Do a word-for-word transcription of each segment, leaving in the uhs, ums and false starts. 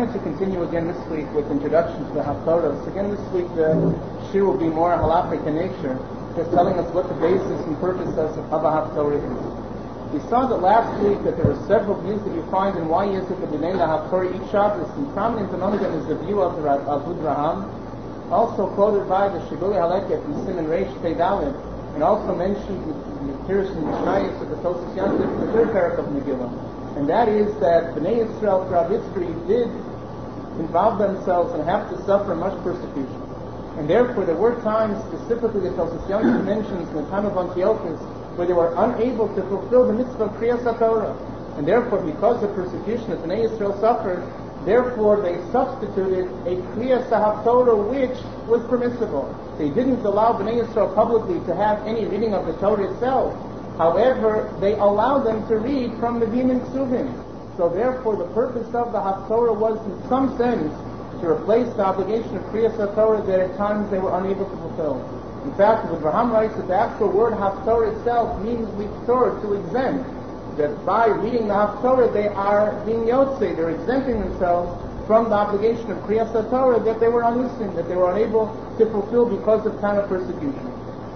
going to continue again this week with introduction to the Haftorah. So again this week the shir will be more halachic in nature, just telling us what the basis and purpose of, of a Haftorah is. We saw that last week that there are several views that you find in why is it that we name the Haftorah each Shabbos, and prominent among them is the view of the of Avraham, also quoted by the Shibuli Haleket in Siman Reish Pei Dalet, and also mentioned in the Pirush and Mishnayos of the Tosas Yantif, the third parak of Megillah. And that is that Bnei Yisrael throughout history did involve themselves and have to suffer much persecution. And therefore there were times, specifically that Tosas Yantif mentions in the time of Antiochus, where they were unable to fulfill the mitzvah of Kriyas HaTorah. And therefore, because of persecution that Bnei Yisrael suffered, therefore they substituted a Kriyas HaTorah which was permissible. They didn't allow Bnei Yisrael publicly to have any reading of the Torah itself. However, they allowed them to read from Nevi'im and Ksuvim. So therefore, the purpose of the Haftorah was, in some sense, to replace the obligation of Kriyas HaTorah that at times they were unable to fulfill. In fact, the Avraham writes that the actual word Haftorah itself means liftor, to exempt. That by reading the Haftorah, they are being yotzei, they're exempting themselves from the obligation of Kriyas HaTorah that they were unlistened, that they were unable to fulfill because of time of persecution.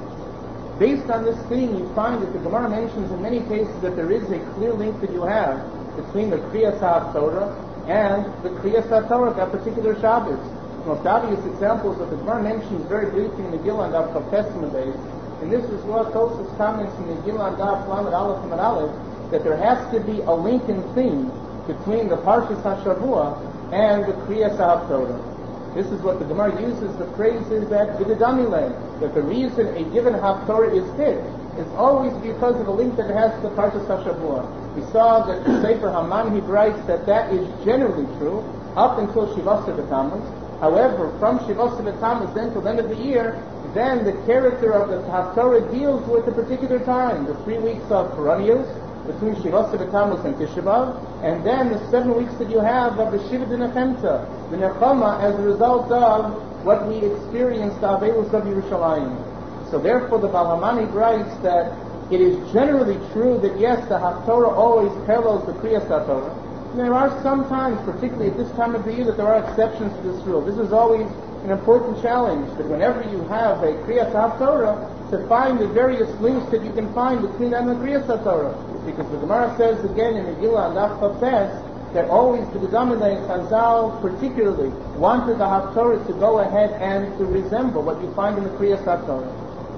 Based on this theme, you find that the Gemara mentions in many cases that there is a clear link that you have between the Kriyas HaTorah and the Kriyas HaTorah of that particular Shabbos. The most obvious examples of the Gemara mentions very briefly in the Megillah and Daf Chav Testament days, and this is what Tosas comments in the Megillah and Daf Lamed Aleph and Aleph, that there has to be a link and theme between the Parshas HaShavua and the Kriyas HaTorah. This is what the Gemara uses, the phrase is that B'didamileh, that the reason a given Haftorah is fit is always because of a link that it has to the Parshas HaShavua. We saw that the Sefer Haman, he writes that that is generally true up until Shivasa B'Tammuz. However, from Shivasa B'Tammuz then till the end of the year, then the character of the Haftorah deals with a particular time, the three weeks of perennials, between Shivasa B'Tammuz and Tisha B'Av, and then the seven weeks that you have of the Shiva D'Nechemta, the Nechama, as a result of what we experienced, the Aveilus of Yerushalayim. So therefore the Baal HaManig writes that it is generally true that yes, the Haftorah always parallels the Kriyas HaTorah. And there are some times, particularly at this time of the year, that there are exceptions to this rule. This is always an important challenge, that whenever you have a Kriyas HaTorah, to find the various links that you can find between them and the Kriyas HaTorah. Because the Gemara says again in Megillah and Daf Chav Tes that always the B'didamileh Chazal particularly wanted the Haftorah to go ahead and to resemble what you find in the Kriyas HaTorah.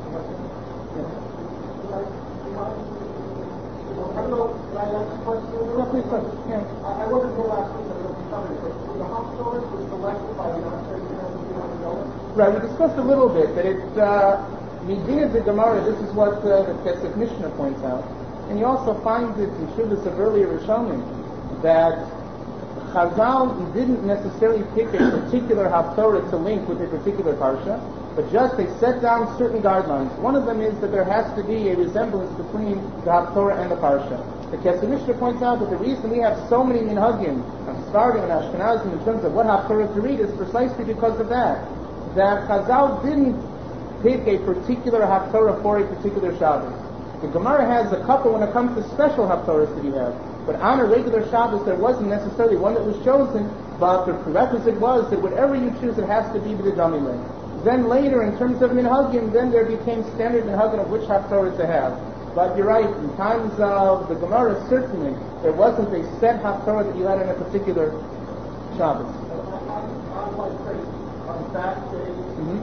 I don't know, can I ask a question? No, please, please. Yeah. I wasn't here last week, I don't know if you covered it, but the Haftorah was selected by the United States Government. Right, we discussed a little bit that it's uh, Medina the Gemara, this is what uh, the Kesef Mishnah points out. And you also find it in Shuvas of earlier Rishonim that Chazal didn't necessarily pick a particular Haftorah to link with a particular Parsha, but just they set down certain guidelines. One of them is that there has to be a resemblance between the Haftorah and the Parsha. The Kesef Mishnah points out that the reason we have so many minhagim, Sfardim and Ashkenazim, in terms of what Haftorah to read is precisely because of that. That Chazal didn't pick a particular Haftorah for a particular Shabbos. The Gemara has a couple when it comes to special Haftorahs that you have. But on a regular Shabbos, there wasn't necessarily one that was chosen, but the prerequisite was that whatever you choose, it has to be B'didamileh. Then later, in terms of minhagim, then there became standard minhagim of which Haftorah to have. But you're right, in times of the Gemara, certainly, there wasn't a set Haftorah that you had on a particular Shabbos. On my faith, on fast days, Mm-hmm.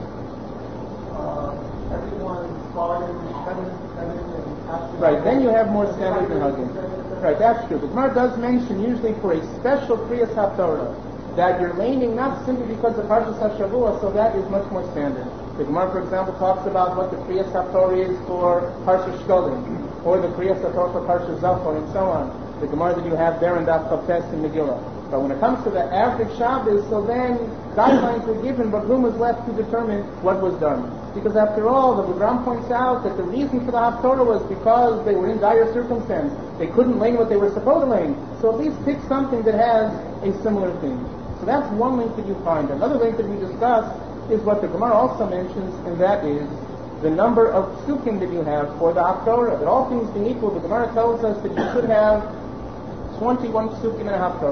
uh, everyone started seven, seven, and after Right, then you have more standard minhagim. Right, that's true. The Gemara does mention usually for a special Kriyas Haftorah that you're laning not simply because of Parshas HaShavua, so that is much more standard. The Gemara, for example, talks about what the Kriyas Haftorah is for Parshas Shkolim, or the Kriyas Haftorah for Parshas Zachor, and so on. The Gemara that you have there in Daf Chav Tes and Megillah. But when it comes to the average Shabbos, so then guidelines were given, but room was left to determine what was done. Because after all, the Ram points out that the reason for the Haftorah was because they were in dire circumstance. They couldn't lane what they were supposed to lane. So at least pick something that has a similar theme. So that's one link that you find. Another link that we discussed is what the Gemara also mentions, and that is the number of psukim that you have for the Haftorah. That all things being equal, the Gemara tells us that you should have twenty-one psukim in a Haftorah.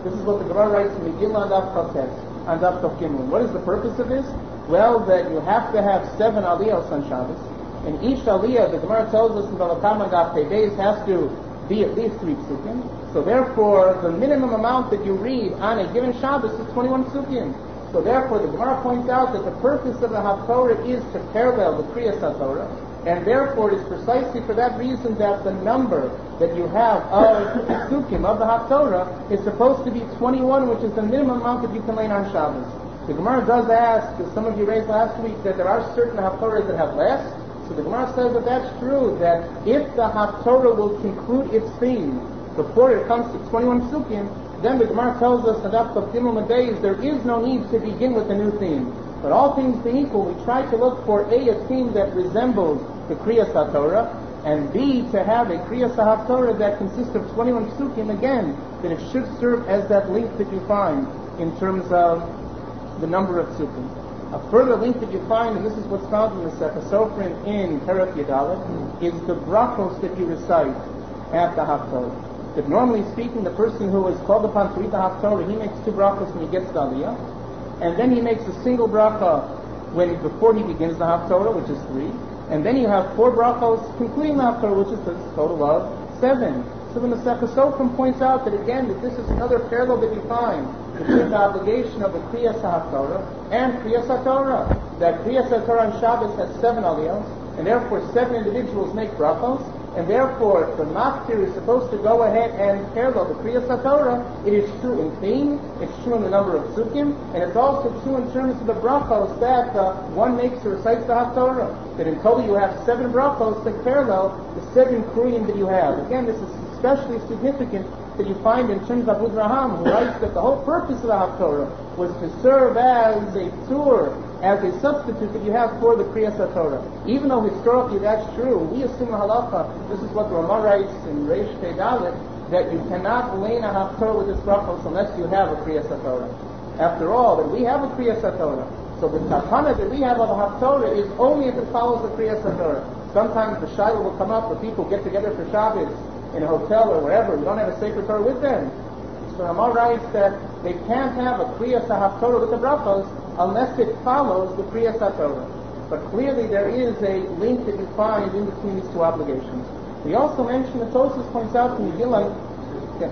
This is what the Gemara writes in Megillah and Daf Chav and Daf Chav Gimel. What is the purpose of this? Well, that you have to have seven aliyos on Shabbos, and each aliyah, the Gemara tells us in Bava Kama Daf Pei Beis, has to be at least three psukim. So therefore, the minimum amount that you read on a given Shabbos is twenty-one psukim. So therefore, the Gemara points out that the purpose of the Haftorah is to parallel the Kriyas HaTorah, and therefore it is precisely for that reason that the number that you have of psukim, of the Haftorah, is supposed to be twenty-one, which is the minimum amount that you can lay on Shabbos. The Gemara does ask, as some of you raised last week, that there are certain Haftorahs that have less. So the Gemara says that that's true, that if the Haftorah will conclude its theme before it comes to twenty-one psukim, then the Gemara tells us that after Gimel Days there is no need to begin with a new theme. But all things being equal, we try to look for A, a theme that resembles the Kriyas HaTorah, and B, to have a Kriyas HaTorah that consists of twenty-one psukim, again, that it should serve as that link that you find in terms of the number of psukim. A further link that you find, and this is what's found in the Sefer Sofrim in Perek Yadalet, is the brachos that you recite at the Haftorah. That normally speaking, the person who is called upon to read the Haftorah, he makes two brachos when he gets the Aliyah, and then he makes a single bracha when before he begins the Haftorah, which is three, and then you have four brachos concluding the Haftorah, which is a total of seven. So the Masechah Sofrim points out that again, that this is another parallel that you find between the obligation of the Kriyas HaTorah and Kriyas HaTorah. That Kriyas HaTorah on Shabbos has seven aliyahs, and therefore seven individuals make brachos, and therefore the Maftir is supposed to go ahead and parallel the Kriyas HaTorah. It is true in theme, it's true in the number of psukim, and it's also true in terms of the brachos that uh, one makes or recites the Haftorah. That in total you have seven brachos that parallel the seven kriyim that you have. Again, this is especially significant that you find in terms of Avraham, who writes that the whole purpose of the Haftorah was to serve as a tour, as a substitute that you have for the Kriyas HaTorah. Even though historically that's true, we assume a halacha, this is what the Ramah writes in Reish Pei Dalet, that you cannot lay in a Haftorah with this brachos unless you have a Kriyas HaTorah. After all, that we have a Kriyas HaTorah. So the takana that we have of a Haftorah is only if it follows the Kriyas HaTorah. Sometimes the Shiloh will come up where people get together for Shabbos in a hotel or wherever, you don't have a sacred Torah with them. So Ramah writes that they can't have a Kriyas HaTorah with the brachos unless it follows the Kriyas HaTorah. But clearly there is a link that you find in between these two obligations. We also mentioned, the Tosfos points out from Megillah, yeah,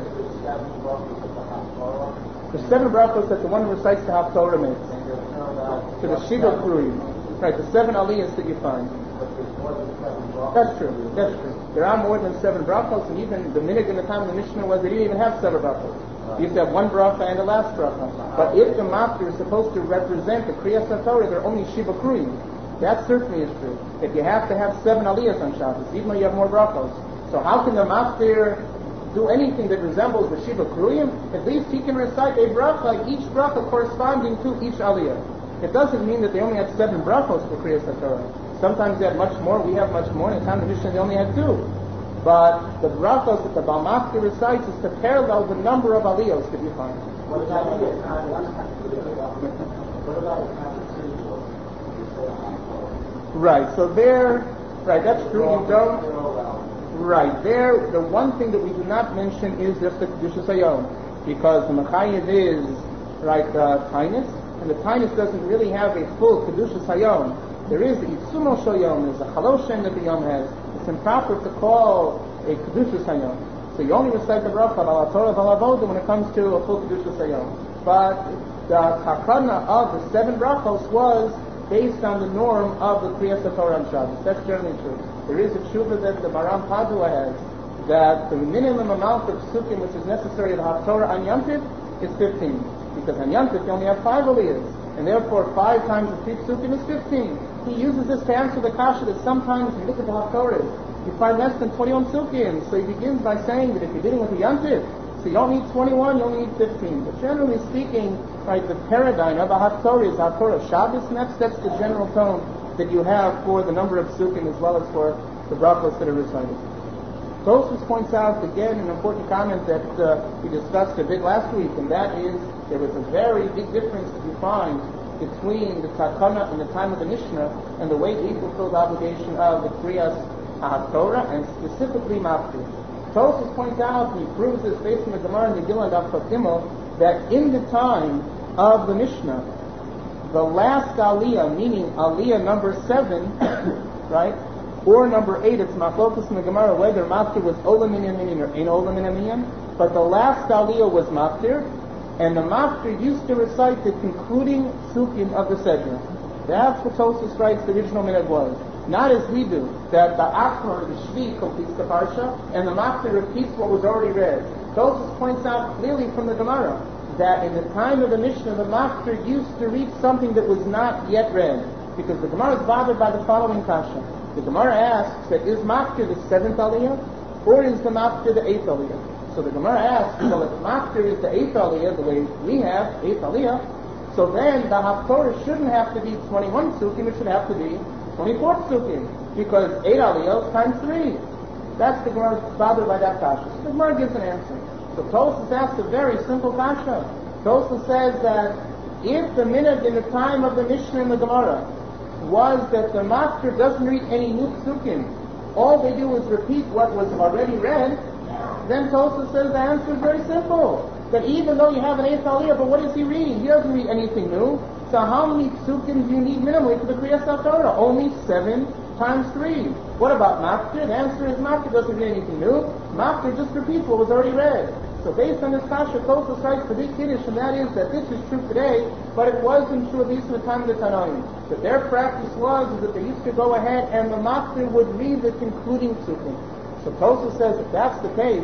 the seven brachos that the one who recites the Haftorah makes. To the Shiva Kriyim. Right, the seven aliyahs that you find. That's true, that's true. There are more than seven brachos, and even the minhag in the time of the Mishnah was they didn't even have seven brachos. You used to have one bracha and the last bracha. But if the Maftir is supposed to represent the Kriyas HaTorah, there are only Shiva Kriyim. That certainly is true. That you have to have seven aliyahs on Shabbos, even though you have more brachos. So how can the Maftir do anything that resembles the Shiva Kriyim? At least he can recite a bracha, each bracha corresponding to each aliyah. It doesn't mean that they only had seven brachos for Kriyas HaTorah. Sometimes they had much more, we have much more. In the time of the Mishnah they only had two. But the brachos that the Baal Maftir recites is to parallel the number of aliyos that you find. What about the What about Right, so there, right, that's true, you don't, right, there, the one thing that we do not mention is just the Kedushas Hayom, because the Mechayev is, right, the Tainus, and the Tainus doesn't really have a full Kedushas Hayom. There is the Itzumo Shayom, there's a Chaloshen that the Yom has. It's improper to call a Kedushas Hayom. So you only recite the bracha, Al Torah, Al Avodah, when it comes to a full Kedushas Hayom. But the takana of the seven brachos was based on the norm of the Kriyas HaTorah on Shabbos. That's generally true. There is a tshuva that the Maram Padua has, that the minimum amount of psukim which is necessary of the Haftorah on Yom Tov is fifteen. Because on Yom Tov you only have five aliyahs, and therefore five times the three psukim is fifteen. He uses this to answer the kasha that sometimes when you look at the Haftorah, you find less than twenty-one psukim. So he begins by saying that if you're dealing with the Yom Tov, so you don't need twenty-one, you only need fifteen. But generally speaking, right, the paradigm of a Haftorah is Haftorah Shabbos, and that's, that's the general tone that you have for the number of psukim as well as for the brachos that are recited. Tosfos points out again an important comment that uh, we discussed a bit last week, and that is there was a very big difference that you find between the takana in the time of the Mishnah and the way we fulfill the obligation of the Kriyas HaTorah, and specifically Maftir. Tosfos points out, and he proves this based on the Gemara in the Megillah and Daf Chav Gimel, that in the time of the Mishnah, the last aliyah, meaning aliyah number seven, right, or number eight, it's machlokus in the Gemara whether maftir was olam minyan minyan or ain't olam minyan minyan, but the last aliyah was maftir, and the maftir used to recite the concluding sukkim of the sedra. That's what Tosfos writes the original minhag was. Not as we do, that the Achor, the Shvi, completes the Parsha, and the Maftir repeats what was already read. Tosfos points out clearly from the Gemara that in the time of the Mishnah, the Maftir used to read something that was not yet read, because the Gemara is bothered by the following kasha. The Gemara asks that is Maftir the seventh aliyah, or is the Maftir the eighth aliyah? So the Gemara asks, well, if Maftir is the eighth aliyah, the way we have, eighth aliyah, so then the Haftorah shouldn't have to be twenty-one sukkim, it should have to be twenty-four sukkim, because eight aliyot times three. That's the Gemara bothered by that kasha. So the Gemara gives an answer. So Tosfos asks a very simple kasha. Tosfos says that if the minhag in the time of the Mishnah and the Gemara was that the master doesn't read any new sukkim, all they do is repeat what was already read, then Tosfos says the answer is very simple. That even though you have an eighth aliyah, but what does he read? He doesn't read anything new. So how many psukim do you need minimally for the Kriyas HaTorah? Only seven times three. What about Maftir? The answer is Maftir doesn't read anything new. Maftir just repeats what was already read. So based on this kasha, Tosfos writes the big kiddush, and that is that this is true today, but it wasn't true at least in the time of the Tanoim. That their practice was is that they used to go ahead and the Maftir would read the concluding psukim. So Tosfos says if that's the case,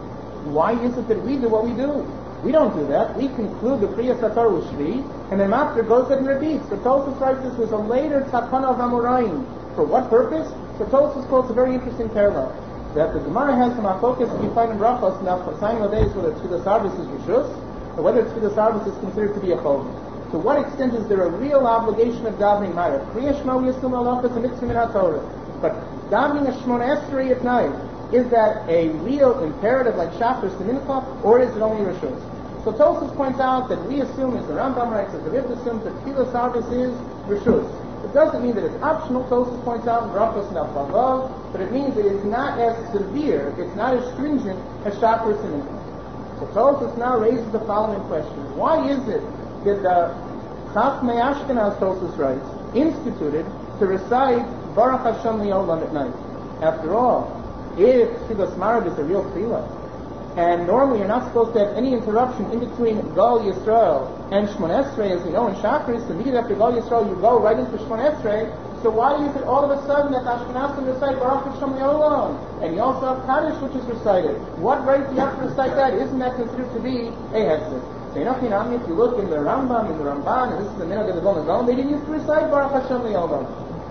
why is it that we do what we do? We don't do that. We conclude the Kriyas HaTorah with Shvi, and then Maftir goes ahead and repeats. So Tosfos writes this was a later Takana of Amoraim. For what purpose? So Tosfos quotes a very interesting parallel. That the Gemara has some focus we find in Brachos now for signing of days whether Tfilas Arbus is Rishus, or whether Tfilas Arbus is considered to be a Chol. To what extent is there a real obligation of davening Ma'ariv? Kriya Shema Yisum Alachas and Mitzvah Min HaTorah. But davening a Shmona Esrei at night, is that a real imperative like Shachris and Mincha, or is it only Rishus? So Tosfos points out that we assume, as the Rambam writes, as the Rebbe assumes, that Tfilas Arbus is Rishus. It doesn't mean that it's optional, Tosfos points out in Brachos and Al-Chavav, but it means that it's not as severe, it's not as stringent as Shachris and Mincha. So Tosfos now raises the following question. Why is it that the Chachmei Ashkenaz, Tosfos writes, instituted to recite Baruch Hashem Li'olam at night? After all, if Tfilas Marav is a real tefillah, and normally you're not supposed to have any interruption in between Gal Yisrael and Shmon Esrei, as we know in Shachris, immediately after Gal Yisrael you go right into Shmon Esrei, so why is it all of a sudden that Ashkenazim recite Baruch Hashem Li'olam? And you also have Kaddish which is recited. What right do you have to recite that? Isn't that considered to be a Hesed? So if you look in the Rambam, in the Ramban, and this is the minhag of the Vilna Gaon, they didn't used to recite Baruch Hashem Li'olam.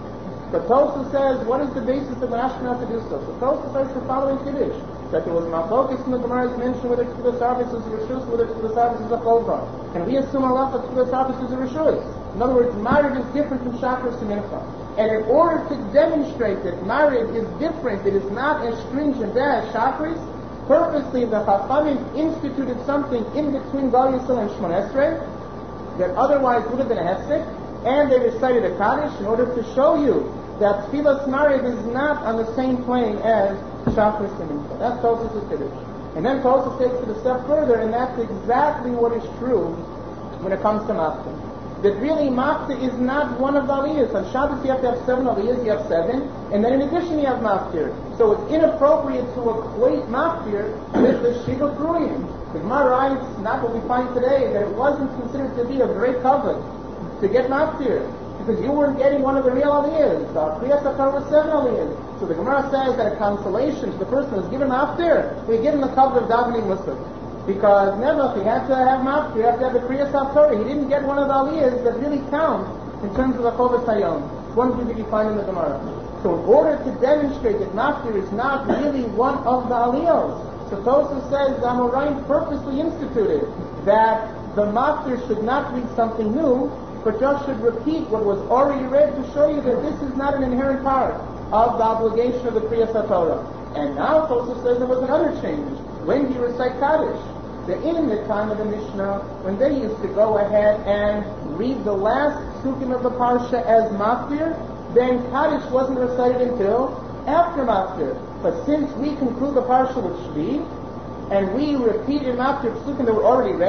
But Tosfos says, what is the basis of an Ashkenaz to do so? So Tosfos says the following kiddush, that there was mafokis in the Gemara's mention whether Tfilas Arbus is a Rishus, whether Tfilas Arbus is a Chova. And we assume Allah that Tfilas Arbus is a Rishus. In other words, Ma'ariv is different from Shachris and Mincha. And in order to demonstrate that Ma'ariv is different, it is not as stringent as Shachris, purposely the Chachamim instituted something in between Gal Yisrael and Shmon Esrei that otherwise would have been a Hefsek, and they recited a Kaddish in order to show you that Tfilas Ma'ariv is not on the same plane as Shachris and Mincha. That's Tosfos' Kiddush. And then Tosfos takes it a step further, and that's exactly what is true when it comes to Maftir. That really Maftir is not one of the aliyahs. On Shabbos you have to have seven aliyahs, you have seven, and then in addition you have Maftir. So it's inappropriate to equate Maftir with the Shiguk Ruim. The Gemara writes, not what we find today, that it wasn't considered to be a great covet to get Maftir, because you weren't getting one of the real aliyahs. The Kriyas HaTorah was seven aliyahs. So the Gemara says that a consolation to the person who is given Maftir, we give him the cover of davening Musaf. Because never, if he had to have Maftir, you have to have the Kriyas HaTorah. He didn't get one of the aliyahs that really count in terms of the Chovas Hayom. One thing that you find in the Gemara. So in order to demonstrate that Maftir is not really one of the aliyahs, so Tosfos says the Amoraim purposely instituted that the Maftir should not read something new, but just should repeat what was already read to show you that this is not an inherent part of the obligation of the Kriyas HaTorah. And now Tosfos says there was another change. When do you recite Kaddish? That in the time of the Mishnah, when they used to go ahead and read the last sukkim of the Parsha as Maftir, then Kaddish wasn't recited until after Maftir. But since we conclude the Parsha with Shvi, and we repeat in Maftir sukkim that were already read,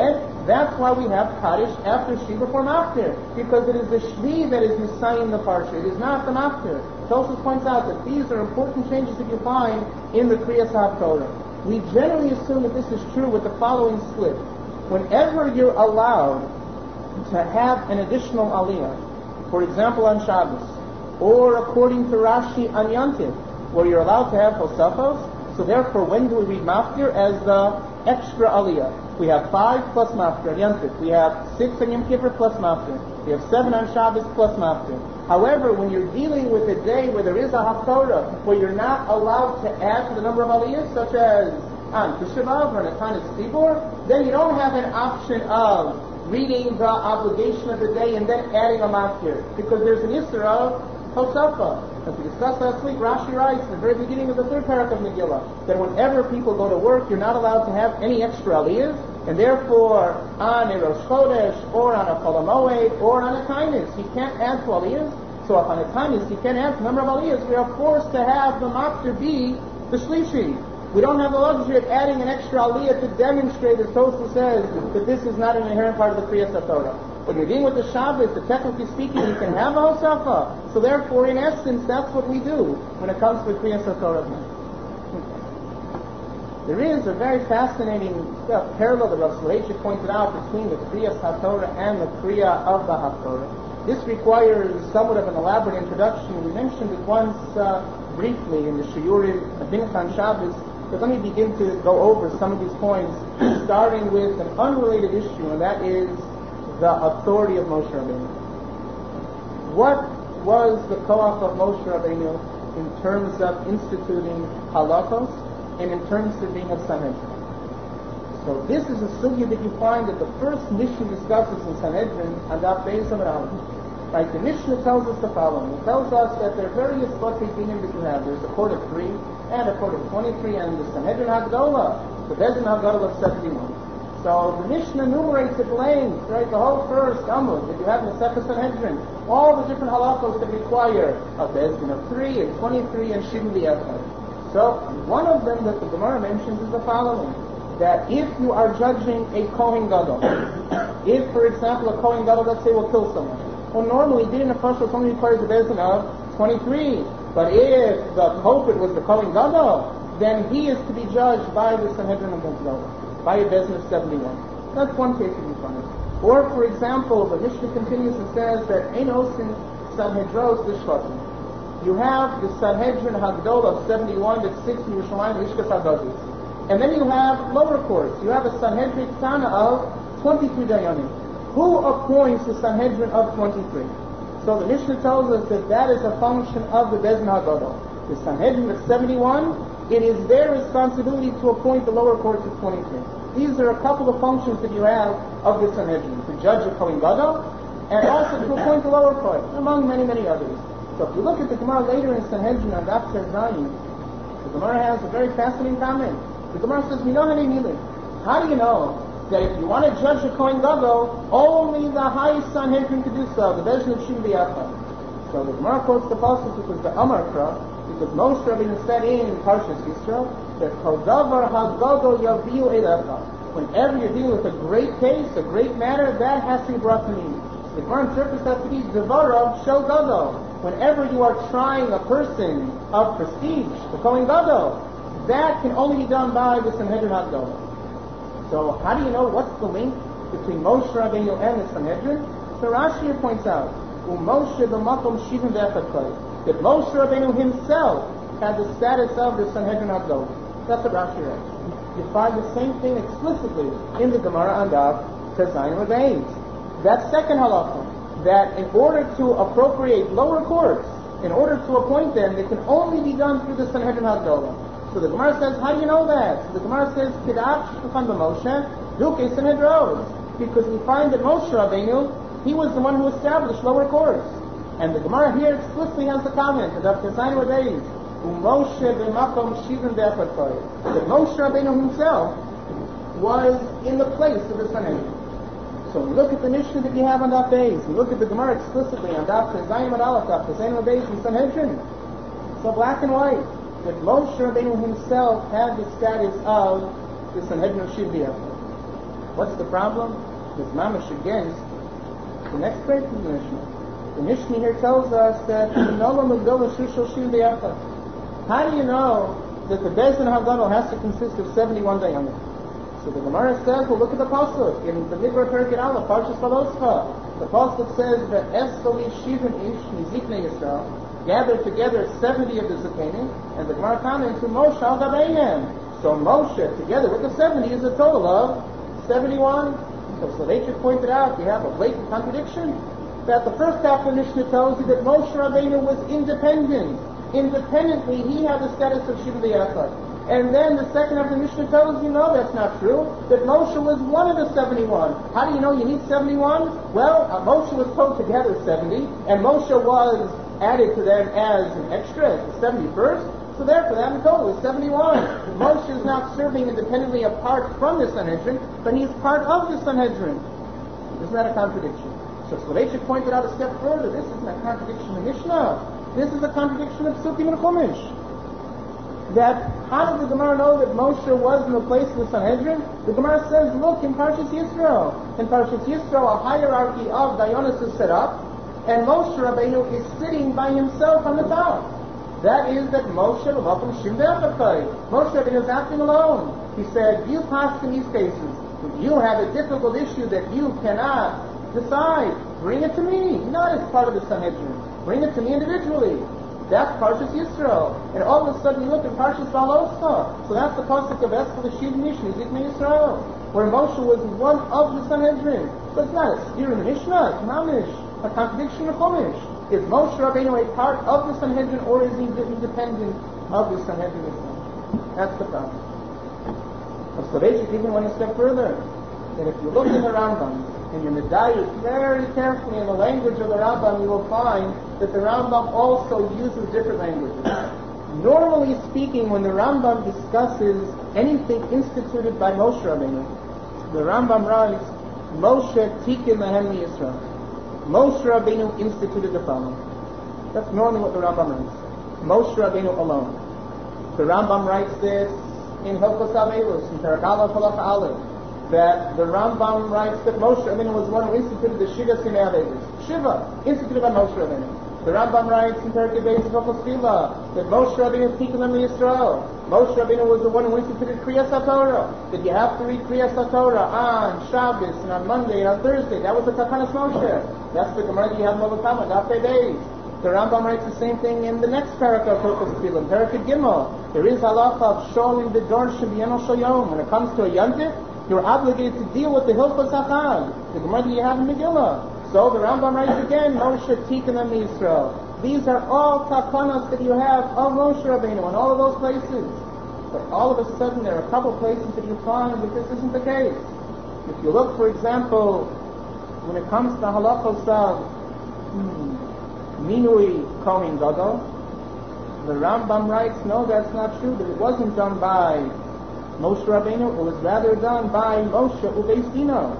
That's why we have Kaddish after Shvi before Maftir, because it is the Shvi that is Nisayim the Parsha. It is not the Maftir. Tosfos points out that these are important changes that you find in the Kriyas HaTorah. We generally assume that this is true with the following split. Whenever you're allowed to have an additional aliyah, for example on Shabbos, or according to Rashi on Yom Tov, where you're allowed to have Tosafos, so therefore when do we read Maftir? As the extra aliyah. We have five plus Maftir on Yom Tov. We have six on Yom Kippur plus Maftir. We have seven on Shabbos plus Maftir. However, when you're dealing with a day where there is a Haftorah, where you're not allowed to add to the number of aliyahs, such as on Tisha B'Av or Natanis Tzibor, then you don't have an option of reading the obligation of the day and then adding a Maftir, because there's an Isser of Tosafa. As we discussed last week, Rashi writes in the very beginning of the third parak of Megillah that whenever people go to work, you're not allowed to have any extra aliyahs, and therefore on a Rosh Chodesh or on a Chol HaMoed or on a Tainus, you can't add to aliyahs. So if on a Tainus you can't add the number of aliyahs, we are forced to have the Maftir be the Shlishi. We don't have the luxury of adding an extra aliyah to demonstrate, as Tosfos says, that this is not an inherent part of the Kriyas HaTorah. When you're dealing with the Shabbos, the technically speaking, you can have a Hosafa. So therefore, in essence, that's what we do when it comes to the Kriyas HaTorah. There is a very fascinating uh, parallel that Rav Soloveitchik pointed out between the Kriyas HaTorah and the Kriya of the Haftorah. This requires somewhat of an elaborate introduction. We mentioned it once uh, briefly in the Shiurim of Binyan Shabbos, but let me begin to go over some of these points, starting with an unrelated issue, and that is the authority of Moshe Rabbeinu. What was the koach of Moshe Rabbeinu in terms of instituting halachos and in terms of being a Sanhedrin? So this is a sugya that you find that the first Mishnah discusses in Sanhedrin and Daf Beis Amud Aleph. Right, the Mishnah tells us the following. It tells us that there are various Botei Dinim that you have. There's a court of three, and a court of twenty-three, and the Sanhedrin Hagdolah, the Beis Din Hagdolah of seventy-one. So the Mishnah enumerates at length, right, the whole first Amud that you have in the Second Sanhedrin, all the different halachos that require a Beis Din of three, and twenty-three, and Shivim B'Echad. So one of them that the Gemara mentions is the following, that if you are judging a Kohen Gadol, if, for example, a Kohen Gadol, let's say, will kill someone, well, normally, Din Nefashos only requires a Beis Din of twenty-three. But if the culprit was the Kohen Gadol, then he is to be judged by the Sanhedrin of Gadol, by a Beis Din of seventy-one. That's one case that you find. Or, for example, the Mishnah continues and says that Ein Osin Sanhedros Lishvatim. You have the Sanhedrin Hagdol of seventy-one that sits in Yerushalayim Lishkas HaGazis. And then you have lower courts. You have a Sanhedrin Tzana of twenty-three Dayanim. Who appoints the Sanhedrin of twenty-three? So the Mishnah tells us that that is a function of the Beis Din HaGadol. The Sanhedrin of seventy-one, it is their responsibility to appoint the lower courts of twenty-three. These are a couple of functions that you have of the Sanhedrin, to judge a Kohen Gadol, and also to appoint the lower court, among many, many others. So if you look at the Gemara later in Sanhedrin on Daf Zayin, the Gemara has a very fascinating comment. The Gemara says, how do you know that if you want to judge a Kohen Gadol, only the highest Sanhedrin could do so, the Beis Din of Shivim B'Echad? So the Gemara quotes the pasuk because the Amar Kra, because Moshe Rabbeinu said in Parshas Yisro that Kol Davar HaGadol Yaviu Eilecha. Whenever you're dealing with a great case, a great matter, that has to be brought to me. So the Gemara interprets that to be Devarav Shel Gadol. Whenever you are trying a person of prestige, the Kohen Gadol, that can only be done by the Sanhedrin HaGadol. So how do you know what's the link between Moshe Rabbeinu and the Sanhedrin? So Rashi points out, Moshe b'makom shivim v'echad kodesh, that Moshe Rabbeinu himself had the status of the Sanhedrin Hagdolah. That's what Rashi writes. You find the same thing explicitly in the Gemara on Daf Zayin Rebeis. That second halacha, that in order to appropriate lower courts, in order to appoint them, they can only be done through the Sanhedrin Hagdolah. So the Gemara says, how do you know that? So the Gemara says, Kidach Shulchan b'Moshe, Duke Sanhedros, because we find that Moshe Rabbeinu, he was the one who established lower courts. And the Gemara here explicitly has the comment that Zayin Rebeis, Moshe b'makom shivim v'echad kodesh, that Moshe Rabbeinu himself was in the place of the Sanhedrin. So we look at the Mishnah that you have on Daf Beis, we look at the Gemara explicitly on Daf Zayin Aleph, Daf Zayin Rebeis and Sanhedrin. So black and white, that Moshe Rabbeinu himself had the status of the Sanhedrin of Shivim B'Echad. What's the problem? is mamish against the next phrase of the Mishnah. The Mishnah here tells us that how do you know that the Beis Din Hagadol has to consist of seventy-one dayanim? So the Gemara says, well, look at the pasuk in the Midbar Perek Aleph, Parshas Baloscha. The pasuk says that Esvali Shivim Ish Miziknei Yisrael gathered together seventy of the Zakenim, and the Gemara comments to Moshe al Gabeinem. So Moshe, together with the seventy, is a total of seventy-one. So Soloveitchik pointed out, you have a blatant contradiction. That the first half of the Mishnah tells you that Moshe Rabbeinu was independent. Independently, he had the status of Shivim V'Yachad. And then the second half of the Mishnah tells you, no, that's not true. That Moshe was one of the seventy-one. How do you know you need seventy-one? Well, uh, Moshe was told to gather seventy, and Moshe was added to them as an extra, as the seventy-first. So therefore, that in total is seventy-one. Moshe is not serving independently apart from the Sanhedrin, but he is part of the Sanhedrin. Isn't that a contradiction? So Soloveitchik pointed out a step further. This isn't a contradiction of Mishnah. This is a contradiction of Sukkim and Chumash. That how did the Gemara know that Moshe was in the place of the Sanhedrin? The Gemara says, look, in Parshas Yisro. In Parshas Yisro, a hierarchy of Dayanis is set up, and Moshe Rabbeinu is sitting by himself on the top. That is that Moshe Rabbeinu Shim Ve'Achakai. Moshe Rabbeinu is acting alone. He said, you pass in these cases. If you have a difficult issue that you cannot decide, bring it to me, not as part of the Sanhedrin. Bring it to me individually. That's Parshas Yisro. And all of a sudden you look at Parshas Baloscha. So that's the pasuk of Eskel Shiv Mishnah, Ziknei Yisrael, where Moshe was one of the Sanhedrin. But it's not a steer in the Mishnah, it's mamish, a contradiction of Chumash. Is Moshe Rabbeinu a part of the Sanhedrin, or is he independent of the Sanhedrin itself? That's the problem. So Soloveitchik even went a step further. That if you look in the Rambam, and you medayik very carefully in the language of the Rambam, you will find that the Rambam also uses different languages. Normally speaking, when the Rambam discusses anything instituted by Moshe Rabbeinu, the Rambam writes, Moshe tikin lahem Yisrael. Moshe Rabbeinu instituted the following. That's normally what the Rambam writes. Moshe Rabbeinu alone. The Rambam writes this in Hilchos Avelus, in Perek Aleph Halacha Aleph, that the Rambam writes that Moshe Rabbeinu was one who instituted the Shiva Simei Avelus. Shiva, instituted by Moshe Rabbeinu. The Rambam writes in Perek Beis Hilchos Tefillah that Moshe Rabbeinu tikkun l'Am Yisrael. Moshe Rabbeinu was the one who instituted Kriyas HaTorah. That you have to read Kriyas HaTorah on Shabbos and on Monday and on Thursday. That was the Takanas Moshe. That's the Gemara that you have in Bava Kama, Daf Beis. The Rambam writes the same thing in the next paragraph of Hilchos Tefillah, in Perek Gimel. There is halacha of sholim b'dorshim b'yeno shel yom. When it comes to a yontif, you're obligated to deal with the Hilchos HaChag, the Gemara that you have in Megillah. So the Rambam writes again, Moshe tikkun l'Am Yisrael. These are all takanas that you have of Moshe Rabbeinu in all of those places. But all of a sudden there are a couple places that you find that this isn't the case. If you look, for example, when it comes to halachos of hmm, minui kohen gadol, the Rambam writes, no, that's not true, that it wasn't done by Moshe Rabbeinu, it was rather done by Moshe u'Beis Dino.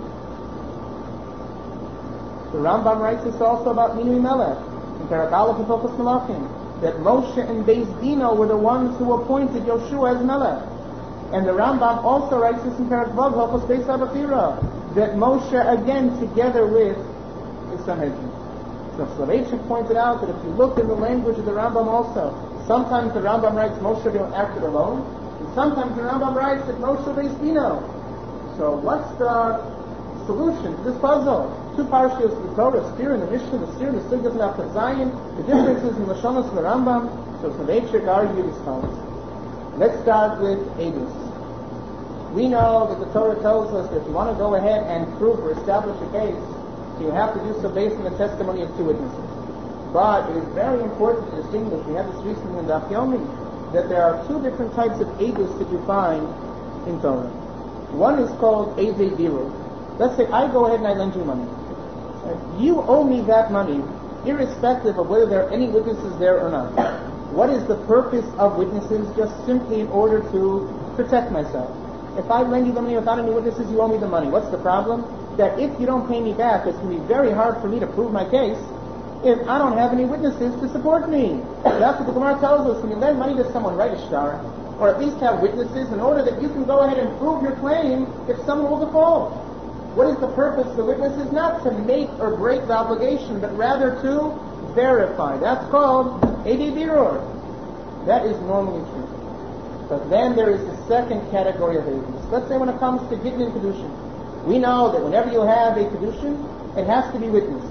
The Rambam writes this also about Minui Melech, in Perek Aleph and Hilchos Melachim, that Moshe and Beis Dino were the ones who appointed Yoshua as Melech. And the Rambam also writes this in Perek Vav, Hilchos Beis Abachira, that Moshe again together with the Sanhedrin. So Soloveitchik pointed out that if you look in the language of the Rambam also, sometimes the Rambam writes Moshe Rabbeinu acted alone, and sometimes the Rambam writes that Moshe Beis Dino. So what's the solution to this puzzle? Two parshios of the Torah, steer in the Mishnah, the steer in the Sugyas and After Zion, the differences in the Lashonos and the Rambam. So Soloveitchik argued as follows. Let's start with Edus. We know that the Torah tells us that if you want to go ahead and prove or establish a case, you have to do so based on the testimony of two witnesses. But it is very important to distinguish, we had this recently in Daf Yomi, that there are two different types of Edus that you find in Torah. One is called Ezei Diru. Let's say I go ahead and I lend you money. You owe me that money, irrespective of whether there are any witnesses there or not. What is the purpose of witnesses? Just simply in order to protect myself. If I lend you the money without any witnesses, you owe me the money. What's the problem? That if you don't pay me back, it's going to be very hard for me to prove my case if I don't have any witnesses to support me. That's what the Gemara tells us. When you lend money to someone, write a shtar, or at least have witnesses in order that you can go ahead and prove your claim if someone will default. What is the purpose of the witness? Is not to make or break the obligation, but rather to verify. That's called Eidei Birur. That is normally true. But then there is the second category of evidence. Let's say when it comes to Gittin and Kedushin. We know that whenever you have a Kedushin, it has to be witnessed.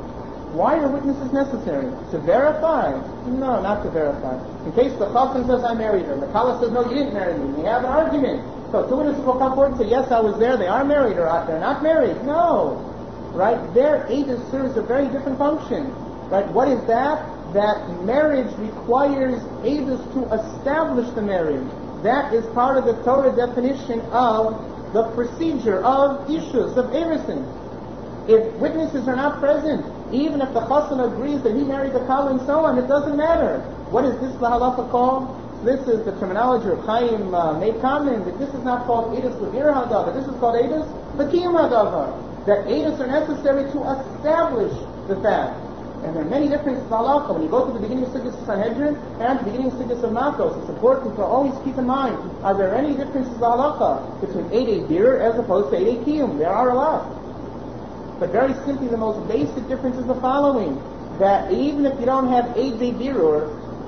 Why are witnesses necessary? To verify? No, not to verify. In case the Chassan says, I married her, and the Kala says, no, you didn't marry me. We have an argument. So two witnesses will come forward and say, yes, I was there, they are married, or they're not married. No. Right? Their Eidus serves a very different function. Right? What is that? That marriage requires Eidus to establish the marriage. That is part of the Torah definition of the procedure of Ishus, of Erusin. If witnesses are not present, even if the Chassan agrees that he married the Kala and so on, it doesn't matter. What is this la halacha called? This is the terminology of Chaim uh, made common, that this is not called Eidus Levir Hadavar, this is called Eidus L'Kiyum Hadavar. That Eidus are necessary to establish the fact. And there are many differences in halacha. When you go to the beginning of Sigas of Sanhedrin and the beginning of Sigas of Makos, it's important to always keep in mind, are there any differences in halacha between Eidei Birur as opposed to Eidei Kiyum? There are a lot. But very simply, the most basic difference is the following, that even if you don't have Eidei Birur,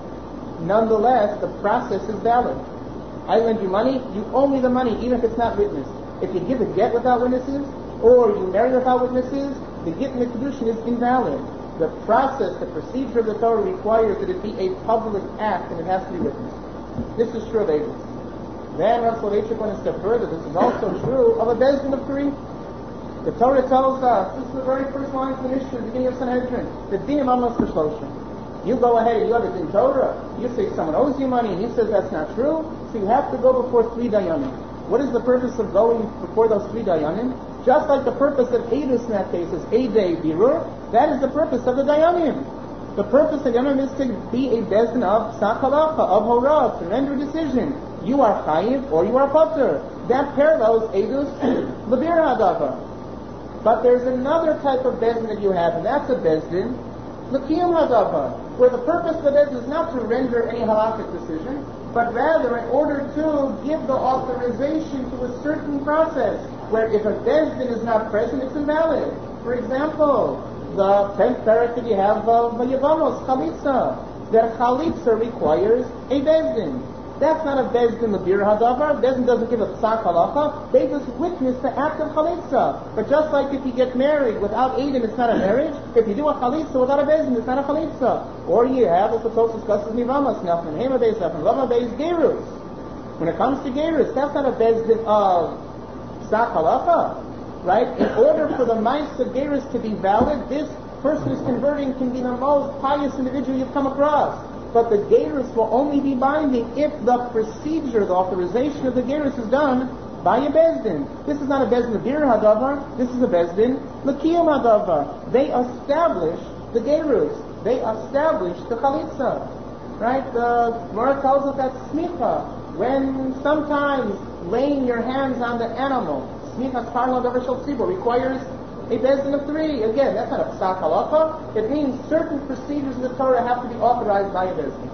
nonetheless, the process is valid. I lend you money, you owe me the money, even if it's not witnessed. If you give a get without witnesses, or you marry without witnesses, the get in the Kedushin is invalid. The process, the procedure of the Torah requires that it be a public act, and it has to be witnessed. This is true of Eidus. Then Rav Soloveitchik went a step further. This is also true of a Bezdin of three. The Torah tells us, this is the very first line of the Mishnah, the beginning of Sanhedrin, the Dinim Amos K'Shlosha. You go ahead and you have a Din Torah, you say someone owes you money, and he says that's not true, so you have to go before three Dayanim. What is the purpose of going before those three Dayanim? Just like the purpose of Eidus in that case is Eidei Birur, that is the purpose of the Dayanim. The purpose of Dayanim is to be a Bezdin of Psak Halacha, of Horah, to render a decision. You are Chayiv or you are Pater. That parallels Eidus Levir Hadavar. But there's another type of Bezdin that you have, and that's a Bezdin L'Kiyum Hadavar, where the purpose of the Bezdin is not to render any halakhic decision, but rather in order to give the authorization to a certain process, where if a Bezdin is not present, it's invalid. For example, the tenth parak that you have of Yevamos, Chalitza. That Chalitza requires a Bezdin. That's not a Bezdin Levir Hadavar. Bezdin doesn't give a Psak Halacha. They just witness the act of Chalitza. But just like if you get married without Eidim, it's not a marriage. If you do a Chalitza without a Bezdin, it's not a Chalitza. Or you have, as the Torah discusses, Nivamas, Nafman, Hema Beis, Nafman, Lama Beis, Gerus. When it comes to Gerus, that's not a Bezdin of Psak Halacha. Right? In order for the Ma'aseh of Gerus to be valid, this person who's converting can be the most pious individual you've come across. But the Gerus will only be binding if the procedure, the authorization of the Gerus is done by a Bezdin. This is not a Bezdin Levir Hadavar, this is a Bezdin L'Kiyum Hadavar. They establish the Gerus. They establish the Chalitza. Right? The Gemara tells us that Smicha, when sometimes laying your hands on the animal, Smichas Parla Davar Shel Tzibur, requires a Bezdin of three. Again, that's not a Psak Halacha. It means certain procedures of the Torah have to be authorized by a Bezdin.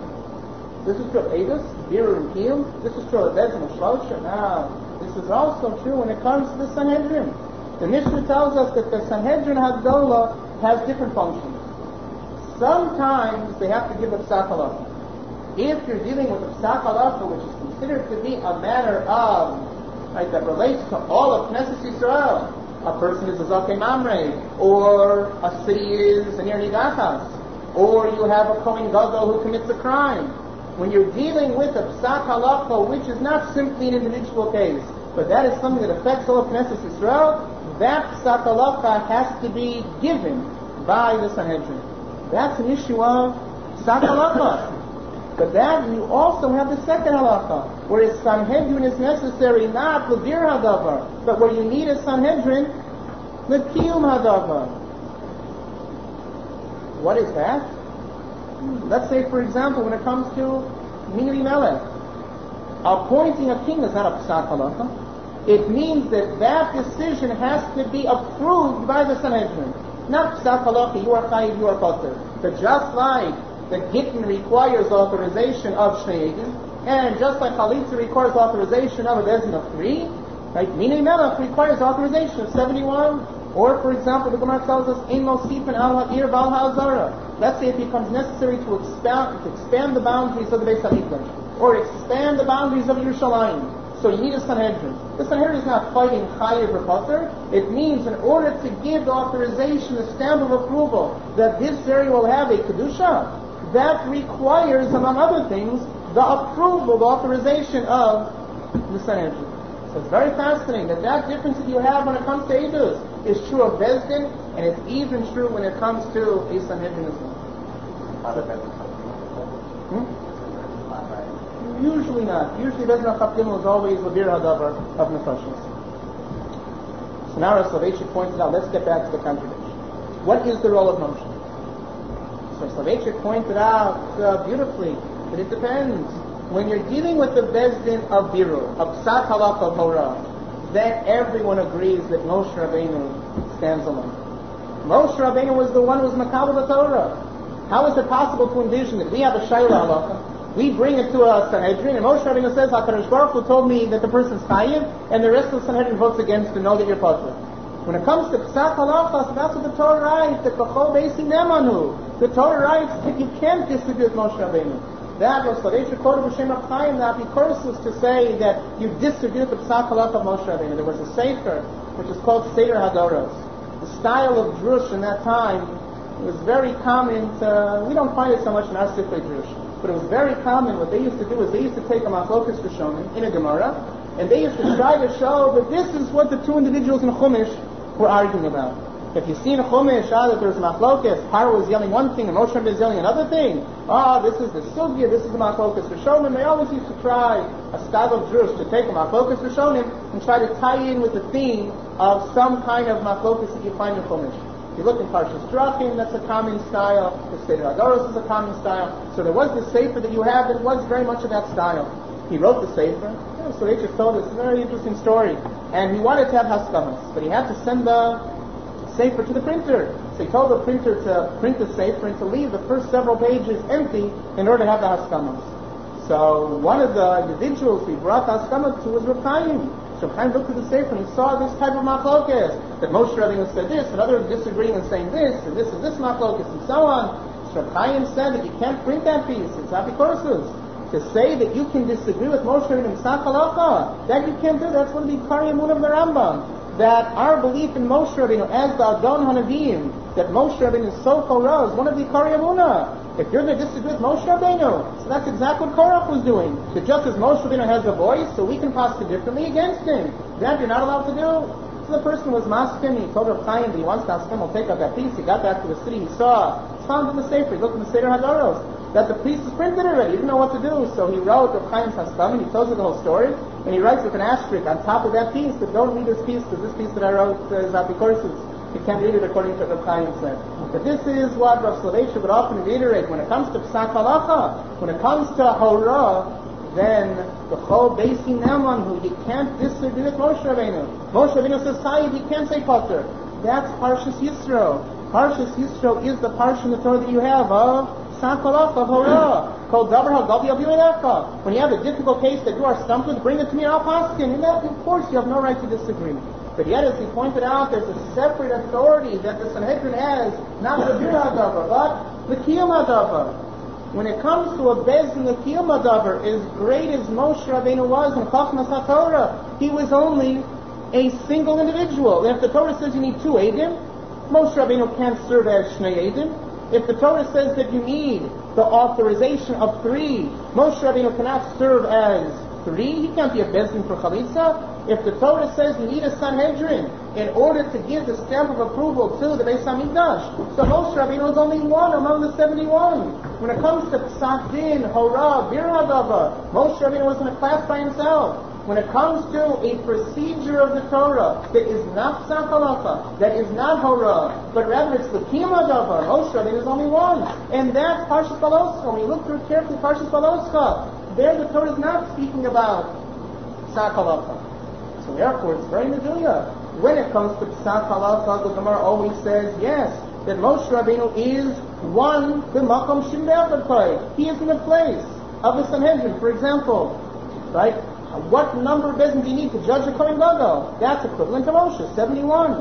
This is true of Eidus, Birur and Kiyum. This is true of Bezdin of Shlosha. Now, this is also true when it comes to the Sanhedrin. The Mishnah tells us that the Sanhedrin Hagdolah has different functions. Sometimes they have to give a Psak Halacha. If you're dealing with a Psak Halacha, which is considered to be a matter of, right, that relates to all of Knesset Yisrael, a person is a Zakei Mamre, or a city is an Ir Nidachas, or you have a Kohen Gadol who commits a crime. When you're dealing with a Psak Halacha, which is not simply an individual case, but that is something that affects all of Knesset Yisrael, that Psak Halacha has to be given by the Sanhedrin. That's an issue of Psak Halacha. But then you also have the second halacha, where a Sanhedrin is necessary, not Levir Hadavar, but where you need a Sanhedrin, L'Kiyum Hadavar. What is that? Let's say, for example, when it comes to Minri Melech, appointing a king is not a Psak Halacha. It means that that decision has to be approved by the Sanhedrin. Not Psak Halacha, you are Chayiv, you are Pater. But just like the Gittin requires authorization of Shnei Eidim, and just like Chalitza requires authorization of a Bezdin of three, Right? Minei Melech requires authorization of seventy-one. Or, for example, the Gemara tells us, Ein mosifin al ha'ir bal ha'azara. Let's say it becomes necessary to expand, to expand the boundaries of the Beis HaMikdash, or expand the boundaries of Yerushalayim. So you need a Sanhedrin. The Sanhedrin is not fighting Chayiv or Pater. It means in order to give the authorization, the stamp of approval, that this area will have a Kedusha, that requires, among other things, the approval, the authorization of the Sanhedrin. So it's very fascinating that that difference that you have when it comes to Eidos is true of Bezdin, and it's even true when it comes to a Sanhedrin as well. Hmm? Usually not. Usually Bezdin HaChafdim is always Labir Hadavar of Nefashos. So now Rav Soloveitchik pointed out, let's get back to the contradiction. What is the role of Moshe? So Soloveitchik pointed out uh, beautifully that it depends. When you're dealing with the Bezdin of Biru, of Psat Halach of Horah, then everyone agrees that Moshe Rabbeinu stands alone. Moshe Rabbeinu was the one who was Makabel the Torah. How is it possible to envision that we have a Shaila Halacha, we bring it to a Sanhedrin, and Moshe Rabbeinu says, HaKadosh Baruch Hu told me that the person's Chayiv, and the rest of the Sanhedrin votes against to know that you're Patur. When it comes to Psat Halachas, that's what the Torah writes, that B'chol Beisi Nemanu. The Torah writes that you can't disagree with Moshe Rabbeinu. That was Soloveitchik quoted B'Shem Rav Chaim, that he curses to say that you disagree with the Psat Halach of Moshe Rabbeinu. There was a sefer, which is called Seder Hadoros. The style of Drush in that time was very common to, we don't find it so much in our Sifrei Drush, but it was very common. What they used to do is they used to take a Machlokas Rishonim in a Gemara, and they used to try to show that this is what the two individuals in Chumash were arguing about. If you see in Chumash ah, that there's Machlokas, Paro is yelling one thing and Moshe Rabbeinu is yelling another thing, ah, this is the Sugya, this is the Machlokas Rishonim, they always used to try a style of Drush to take a Machlokas Rishonim and try to tie in with the theme of some kind of Machlokas that you find in Chumash. If you look in Parshas Drachim, that's a common style. The Seder Hadoros is a common style. So there was this sefer that you have that was very much of that style. He wrote the sefer. Yeah, so they just told us a very interesting story. And he wanted to have Haskamas, but he had to send the sefer to the printer. So he told the printer to print the sefer and to leave the first several pages empty in order to have the Haskamas. So one of the individuals he brought the Haskamas to was Rav Chaim. So Chaim looked at the sefer and he saw this type of machlokas, that Moshe Rabbeinu said this, and others disagreeing and saying this, and this is this machlokas, and so on. So Chaim said that you can't print that piece, it's apikorsus. To say that you can disagree with Moshe Rabbeinu in Psat Halacha, that you can't do, that's one of the Ikari Emunah of the Rambam. That our belief in Moshe Rabbeinu as the Adon HaNavim, that Moshe Rabbeinu is so Korah, is one of the Ikari Emunah. If you're going to disagree with Moshe Rabbeinu, so that's exactly what Korach was doing. That just as Moshe Rabbeinu has a voice, so we can posture differently against him. That you're not allowed to do. So the person was masking, he told Rav Chaim that he wants to ask him, we'll take out that piece. He got back to the city, he saw, it's found in the Sefer, he looked in the Seder Hadoros, that the piece is printed already, he didn't know what to do. So he wrote Rav Chaim's Haskam, and he tells you the whole story, and he writes with an asterisk on top of that piece, that don't read this piece, because this piece that I wrote is apikorsus. You can't read it according to what Rav Chaim said. But this is what Rav Soloveitchik would often reiterate. When it comes to Psat Halacha, when it comes to Horah, then the Chol Beisi Neman, who you can't disagree with Moshe Rabbeinu. Moshe Rabbeinu says Chayiv, you can't say Pater. That's Parshas Yisro. Parshas Yisro is the Parsha in the Torah that you have of Psat Halacha, of Horah, called Davar HaGavi Avi Lecha. When you have a difficult case that you are stumped with, bring it to me, I'll paskin. And that, of course, you have no right to disagree. But yet, as he pointed out, there's a separate authority that the Sanhedrin has, not the Bir HaDavar, but the Kiyum HaDavar. When it comes to a Bezdin, the Kiyum HaDavar, as great as Moshe Rabbeinu was in Chachmas HaTorah, he was only a single individual. And if the Torah says you need two Eidim, Moshe Rabbeinu can't serve as Shnei Eidim. If the Torah says that you need the authorization of three, Moshe Rabbeinu cannot serve as three. He can't be a Bezdin for Chalitza. If the Torah says you need a Sanhedrin in order to give the stamp of approval to the Beis HaMikdash, so Moshe Rabbeinu is only one among the seventy-one. When it comes to Psat Din, Horah, Bir HaDavar, Moshe Rabbeinu was in a class by himself. When it comes to a procedure of the Torah that is not Psat Halacha, that is not Horah, but rather it's the Kiyum HaDavar, Moshe Rabbeinu is only one. And that's Parshas Baloscha. When you look through carefully Parshas Baloscha, there the Torah is not speaking about Psat Halacha. So therefore, it's very medulla. When it comes to Psat Halacha, the Gemara always says, yes, that Moshe Rabbeinu is one, the Makom Shim Be'achad Koy. He is in the place of the Sanhedrin. For example, right? What number of Bezdin do you need to judge a Kohen Gadol? That's equivalent to Moshe, seventy-one.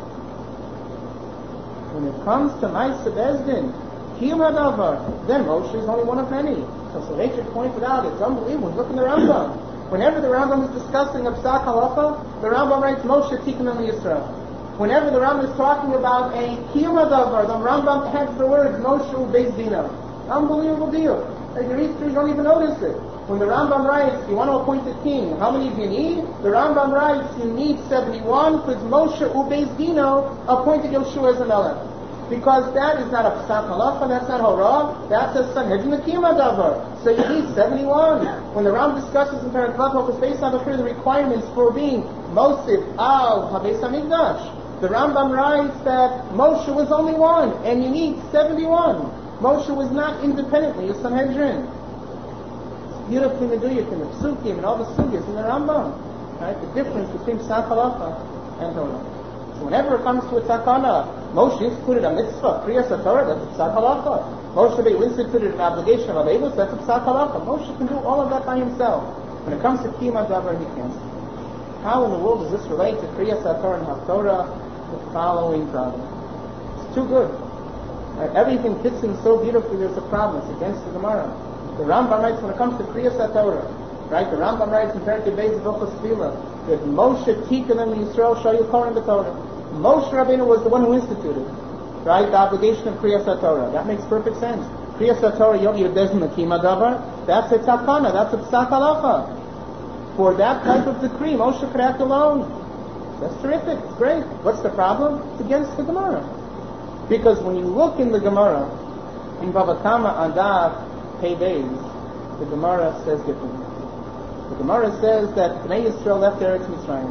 When it comes to Ma'aseh Bezdin, Kiyum HaDavar, then Moshe is only one of many. So Soloveitchik pointed out, it's unbelievable. Look in the Rambam. Whenever the Rambam is discussing a Psak Halacha, the Rambam writes Moshe Tikkun Am Yisrael. Whenever the Rambam is talking about a Kiyum HaDavar, the Rambam adds the words Moshe Beis Dino. Unbelievable deal. Like the Easters don't even notice it. When the Rambam writes, you want to appoint a king, how many do you need? The Rambam writes, you need seventy-one, because Moshe Beis Dino appointed Yoshua as a melech. Because that is not a Psak Halacha, that's not Horah, that's a Sanhedrin Kiyum HaDavar. So you need seventy-one. When the Ram discusses in Perek Vav Hilchos Beis HaBechira the requirements for being Mosif Al HaBeis HaMikdash, the Rambam writes that Moshe was only one, and you need seventy-one. Moshe was not independently a Sanhedrin. It's beautifully Meduyik in the Psukim and all the Sugyas in the Rambam. Right? The difference between Psak Halacha and Horah. So whenever it comes to a takana, Moshe instituted a mitzvah, Kriyas HaTorah, that's a Psak Halacha. Moshe instituted an obligation of Avos, that's a Psak Halacha. Moshe can do all of that by himself. When it comes to Kiyum HaDavar, he can't. How in the world does this relate to Kriyas HaTorah and HaTorah? The following problem. It's too good. Right? Everything fits in so beautifully, there's a problem. It's against the Gemara. The Rambam writes when it comes to Kriyas HaTorah, right? The Rambam writes in Perek Beis Hilchos Tefillah that Moshe Tikkun Am Yisrael Shayu Kohen B'Torah. Moshe Rabbeinu was the one who instituted, right, the obligation of Kriyas HaTorah. That makes perfect sense. Kriyas HaTorah, Yom Yudezim Kiyum HaDavar, that's a takana, that's a Psak Halacha. For that type of decree, Moshe could act alone. That's terrific, it's great. What's the problem? It's against the Gemara. Because when you look in the Gemara, in Bava Kama Adav Pei Beis, the Gemara says differently. The Gemara says that Bnei Yisrael left Eretz Mitzrayim.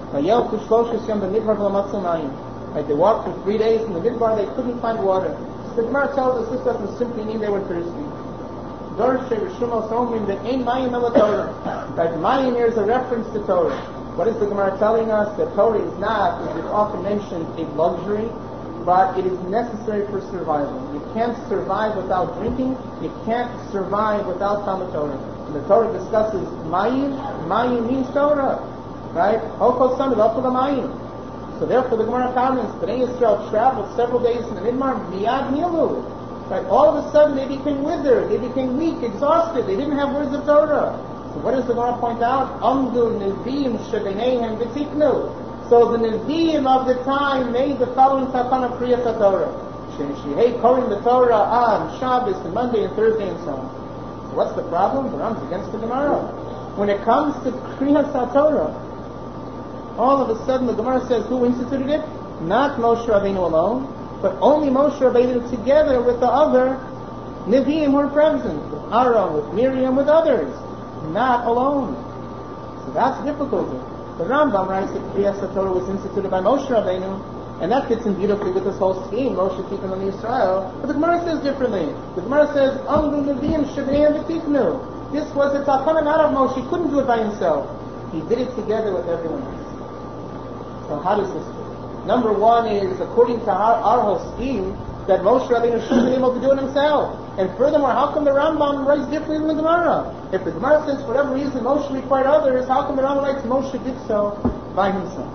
Right, they walked for three days in the midbar, they couldn't find water. So the Gemara tells us this doesn't simply mean they were thirsty. Dorshe Rishumos Omrim that Ein Mayim Ela Torah. Right, Mayim here is a reference to Torah. What is the Gemara telling us? That Torah is not, as is often mentioned, a luxury, but it is necessary for survival. You can't survive without drinking. You can't survive without Talmud Torah. When the Torah discusses Mayim, Mayim means Torah. Right? Hokol Sam is also the Mayim. So therefore the Gemara comments, Bnei Yisrael traveled several days in the Midbar, Miyad Nilu. Right? All of a sudden they became withered, they became weak, exhausted, they didn't have words of Torah. So what does the Gemara point out? Amdu Nevi'im Shebeneihem V'tiknu. So the Nevi'im of the time made the following takana Kriyas HaTorah. Shehei Kohen B'Torah on Shabbos and Monday and Thursday and so on. So what's the problem? The Ram's against the Gemara. When it comes to Kriyas HaTorah, all of a sudden the Gemara says who instituted it? Not Moshe Rabbeinu alone, but only Moshe Rabbeinu together with the other Nevi'im who were present, with Aaron, with Miriam, with others. Not alone. So that's difficult. The Rambam writes that Kriyas HaTorah was instituted by Moshe Rabbeinu, and that fits in beautifully with this whole scheme, Moshe Tikkun Am Yisrael. But the Gemara says differently. The Gemara says, Amdu Nevi'im Shebeneihem V'tiknu. This was a takana not of Moshe. He couldn't do it by himself. He did it together with everyone else. So how does this work? Number one is, according to our, our whole scheme, that Moshe Rabbeinu should have been able to do it himself. And furthermore, how come the Rambam writes differently than the Gemara? If the Gemara says for whatever reason Moshe required others, how come the Rambam writes Moshe did so by himself?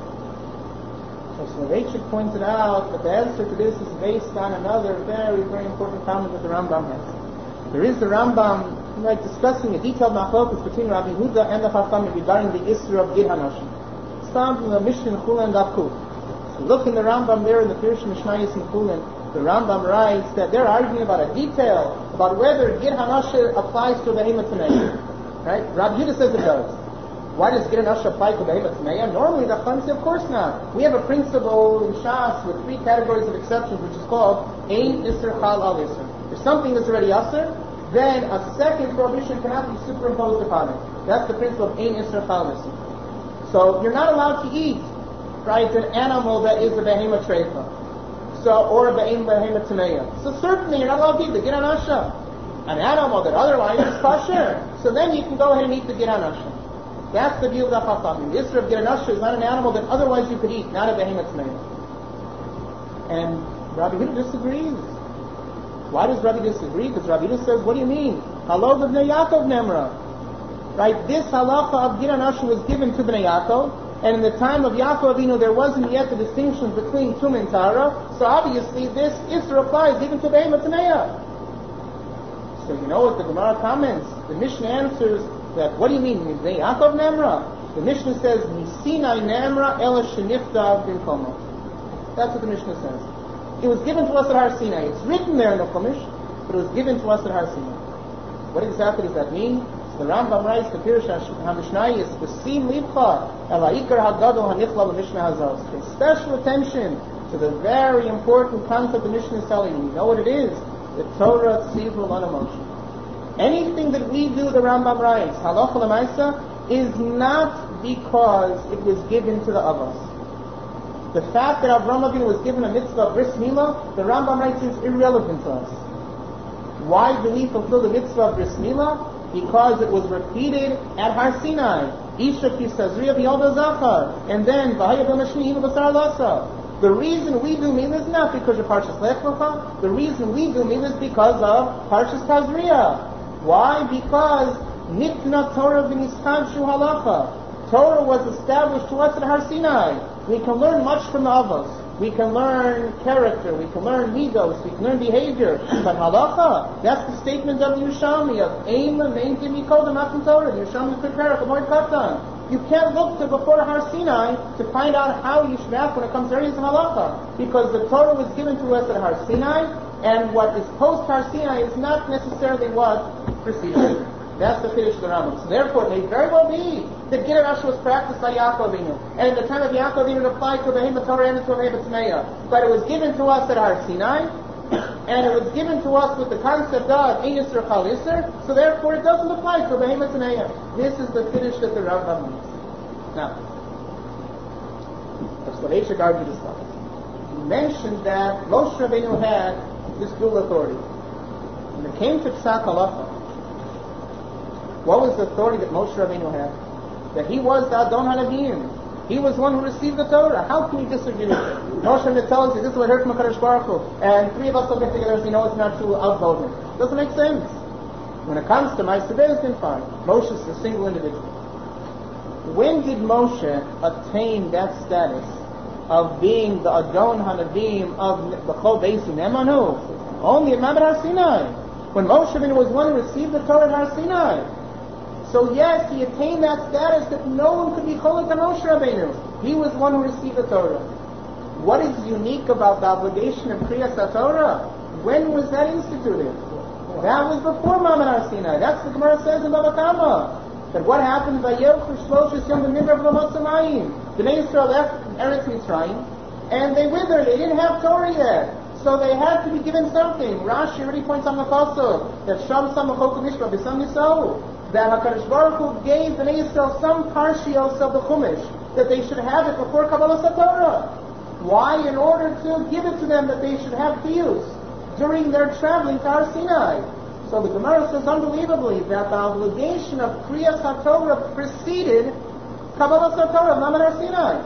So Soloveitchik pointed out that the answer to this is based on another very, very important comment that the Rambam has. There is the Rambam like discussing a detailed machlokus between Rabbi Huda and the Chachamim regarding the Isra of Gid Hanashim. It's found in the Mishnah in Chulin Daf Kuf. So look in the Rambam there in the Pirush Mishnayos in Chulin. The Rambam writes that they're arguing about a detail about whether Gid Hanashim applies to Behemoth Tameya. Right? Rabbi Huda says it does. Why does Gid Hanashim apply to Behemoth Tameya? Normally the Chachamim say, of course not. We have a principle in Shas with three categories of exceptions, which is called Ein Isser Chal Al Isser. If something is already Isser, then a second prohibition cannot be superimposed upon it. That's the principle of Ein Isser Chal Isser. So you're not allowed to eat, right, an animal that is a Behemoth Treifa. So, or a Behemoth Tameya. So certainly you're not allowed to eat the Gid Hanashim, an animal that otherwise is kosher. So then you can go ahead and eat the Gid Hanashim. That's the view of the Chachamim. The Isra of Gid Hanashim is not an animal that otherwise you could eat, not a Behemoth Tameya. And Rabbi Huda disagrees. Why does Rabbi disagree? Because Rabbi Huda says, what do you mean? Halo b'bnei Yaakov nemra. right? This halacha of Gid Anashu was given to Bnei Yaakov, and in the time of Yaakov Avinu there wasn't yet the distinction between Tum and Tara, so obviously this Isra applies even to Behemah Tameya. So you know what the Gemara comments? The Mishnah answers that, what do you mean, Bnei Yaakov Namra? The Mishnah says, Misinai Namra Ela Sheniftav Bimkomo. That's what the Mishnah says. It was given to us at Har Sinai. It's written there in the Chumash, but it was given to us at Har Sinai. What exactly does that mean? So the Rambam writes, the Pirush HaMishnah is V'sim Livcha El Ha'ikar HaGadol HaNichla L'Mishnah Hazos. Pay special attention to the very important concept the Mishnah is telling you. You know what it is? The Torah Tzivur Lana Moshe. Anything that we do, the Rambam writes, Halacha L'Maisa, is not because it was given to the Avos. The fact that Avraham Avinu was given a mitzvah of bris milah, the Rambam writes, is irrelevant to us. Why do we fulfill the mitzvah of bris milah? Because it was repeated at Har Sinai. Isha kisazriya v'yalda zachar, and then v'haya b'mashmi'im v'basar lasa. The reason we do milah is not because of Parshas Lech Lecha. The reason we do milah is because of Parshas Tazriya. Why? Because nitna Torah v'nischadshu halacha. Torah was established to us at Har Sinai. We can learn much from the Avos. We can learn character. We can learn midos. We can learn behavior. But halacha, that's the statement of Yerushalmi of Ein Meintim Yikodem Matan Torah. Yerushalmi Perek Amoid Katan. You can't look to before Har Sinai to find out how you should act when it comes to areas of halacha, because the Torah was given to us at Har Sinai, and what is post Har Sinai is not necessarily what preceded. That's the Kiddush of the Rambam. So therefore, it may very well be that Gid Anashu was practiced by Yaakov Avinu, and in the time of Yaakov Avinu it applied to Behemah Torah and to Behemah Tameya. But it was given to us at Har Sinai, and it was given to us with the concept of Ein Yisr Chal Yisr, so therefore it doesn't apply to Behemah Tameya. This is the Kiddush that the Rambam makes. Now, the Slaveshik argued this stuff. He mentioned that Moshe Rabbeinu had this dual authority. When it came to Psak Halacha, what was the authority that Moshe Rabbeinu had? That he was the Adon HaNaviim. He was one who received the Torah. How can we disagree with it? Moshe Rabbeinu tells us, this is what I heard from HaKadosh Baruch Hu, and three of us will get together and say, no, it's not true, I'll vote him. Doesn't make sense. When it comes to Ma'aseh Bezdin, fine. Moshe is a single individual. When did Moshe attain that status of being the Adon HaNaviim of the Chol Beisim Emanu? Only at Ma'amad Har Sinai. When Moshe Rabbeinu was one who received the Torah at Har Sinai. So yes, he attained that status that no one could be cholek on Moshe Rabbeinu. He was one who received the Torah. What is unique about the obligation of Kriyas HaTorah? When was that instituted? That was before Ma'amad Har Sinai. That's what the Gemara says in Baba Kama. That what happened by Yelchush Shloshis Yom B'Midbar V'Lamot Samayim. Bnei Yisrael left Eretz Mitzrayim, and they withered. They didn't have Torah yet. So they had to be given something. Rashi already points on the pasuk that Sham Samachok Mishpah B'Sam Yisrael, that HaKadosh Baruch Hu gave Bnei Yisrael some parshios of the Chumash, that they should have it before Kabbalah Torah. Why? In order to give it to them that they should have piyus during their traveling to Har Sinai. So the Gemara says unbelievably that the obligation of Kriyas HaTorah preceded Kabbalah Torah, Ma'amad Har Sinai.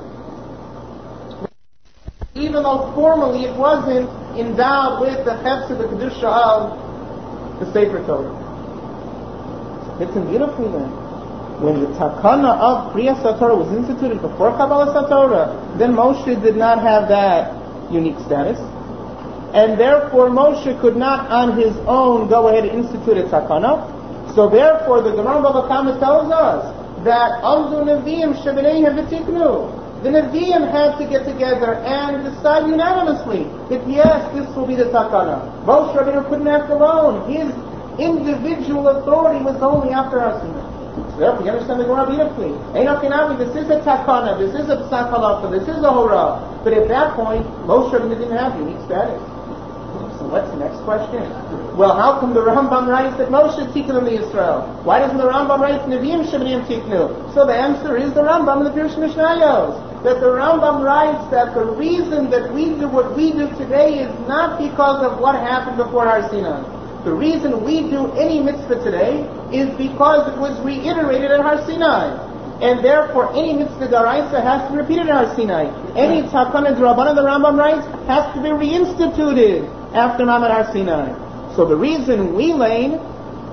Even though formally it wasn't endowed with the Hefz of the Kedusha of the Sefer Torah. It's beautifully then. When the Takana of Kriyas HaTorah was instituted before Kabbalah Torah, then Moshe did not have that unique status. And therefore Moshe could not on his own go ahead and institute a Takana. So therefore the Gemara Bava Kama tells us that Amdu Nevi'im Shebeneihem V'tiknu. The Nevi'im had to get together and decide unanimously that yes, this will be the Takana. Moshe Rabbeinu couldn't act alone. His individual authority was only after Har Sinai. So therefore, you understand the Gemara beautifully. Einokinavi, this is a Takana, this is a Psak Halacha, this is a Horah. But at that point, Moshe Rabbeinu didn't have unique status. So what's the next question? Well, how come the Rambam writes that Moshe tiknu Israel? Why doesn't the Rambam write Nevi'im Shebeneim tiknu? So the answer is the Rambam in the Pirush Mishnayos. That the Rambam writes that the reason that we do what we do today is not because of what happened before Har Sinai. The reason we do any mitzvah today is because it was reiterated at Har Sinai. And therefore any mitzvah daraisa has to be repeated at Har Sinai. Any takana d'Rabbanan, the Rambam writes, has to be reinstituted after Ma'amad Har Sinai. So the reason we lane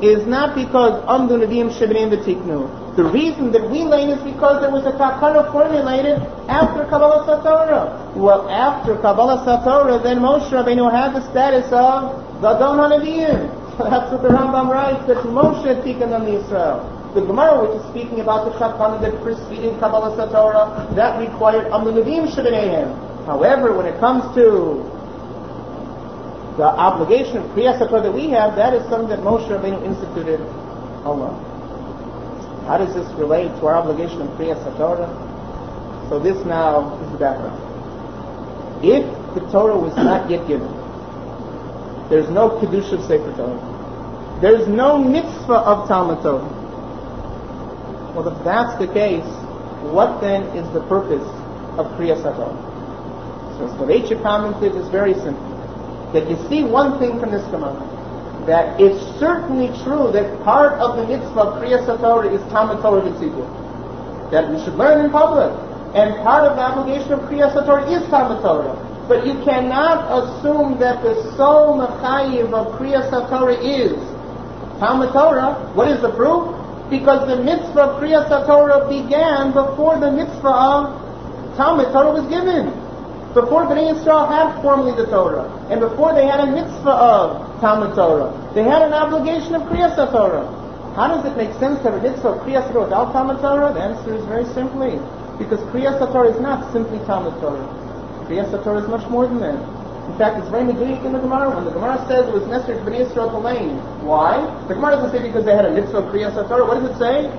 is not because Amdu Nevi'im Shebneim V'Tiknu. The reason that we learn is because there was a takana formulated after Kabbalah Satorah. Well, after Kabbalah Satorah, then Moshe Rabbeinu had the status of Gadon HaNevi'im. So that's what the Rambam writes, that Moshe had taken on the Israel. The Gemara, which is speaking about the takana that preceded Kabbalah Satorah, that required Amdu Nevi'im Shebneim. However, when it comes to the obligation of Kriya Satorah that we have, that is something that Moshe Rabbeinu instituted alone. How does this relate to our obligation of Kriya Satorah? So this now is the background. If the Torah was not yet given, there's no Kiddush of Sefer Torah. There's no mitzvah of Talmud Torah. Well, if that's the case, what then is the purpose of Kriya Satorah? So Soloveitchik commented is very simple. That you see one thing from this Gemara, that it's certainly true that part of the mitzvah of Kriya Satorah is Talmud Torah B'Tzibur, that we should learn in public, and part of the obligation of Kriya Satorah is Talmud Torah. But you cannot assume that the sole mechayiv of Kriya Satorah is Talmud Torah. What is the proof? Because the mitzvah of Kriya Satorah began before the mitzvah of Talmud Torah was given. Before Bnei Yisrael had formally the Torah, and before they had a mitzvah of Talmud Torah, they had an obligation of Kriya Satorah. How does it make sense to have a mitzvah of Kriya Satorah without Talmud Torah? The answer is very simply, because Kriya Satorah is not simply Talmud Torah. Kriya Satorah is much more than that. In fact, it's very meduyik in the Gemara. When the Gemara says it was necessary for Bnei Yisrael to learn, why? The Gemara doesn't say because they had a mitzvah of Kriya Satorah. What does it say?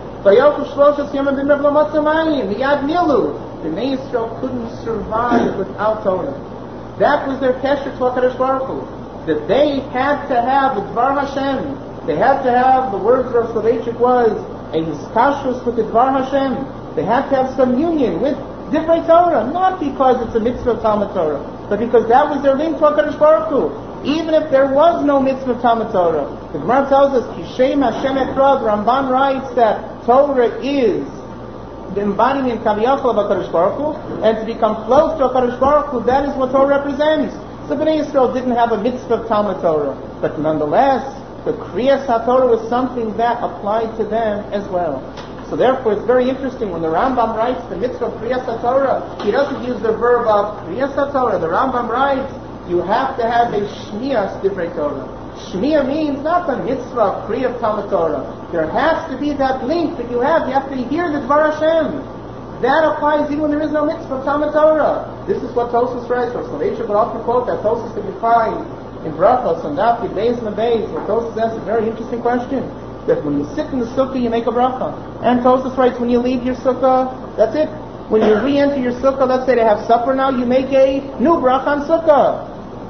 Bnei Yisrael couldn't survive without Torah. That was their kesher to HaKadosh Baruch Hu. That they had to have the Dvar Hashem. They had to have, the words of Soloveitchik was, a hiskashrus with the Dvar Hashem. They had to have some union with Divrei Torah, not because it's a mitzvah of Talmud Torah, but because that was their link to HaKadosh Baruch Hu. Even if there was no mitzvah of Talmud Torah, the Gemara tells us, Kishem Hashem Ekrad, Ramban writes that Torah is the embodiment Kaviyachal of HaKadosh Baruch Hu, and to become close to HaKadosh Baruch Hu, that is what Torah represents. So Bnei Yisrael didn't have a mitzvah of Talmud Torah, but nonetheless, the Kriya Satorah was something that applied to them as well. So therefore, it's very interesting when the Rambam writes the mitzvah of Kriya Satorah, he doesn't use the verb of Kriya Satorah. The Rambam writes, you have to have a Shmiyas Divrei Torah. Shmiya means not the mitzvah of Kriya of Talmud Torah. There has to be that link that you have. You have to hear the Dvar Hashem. That applies even when there is no mitzvah of Talmud Torah. This is what Tosfos writes. Or Soloveitchik would often quote that Tosfos that we find in Brachos and Daf Beis and Beis, where Tosfos asks a very interesting question. That when you sit in the sukkah, you make a bracha. And Tosfos writes, when you leave your sukkah, that's it. When you re-enter your sukkah, let's say they have supper now, you make a new bracha on sukkah.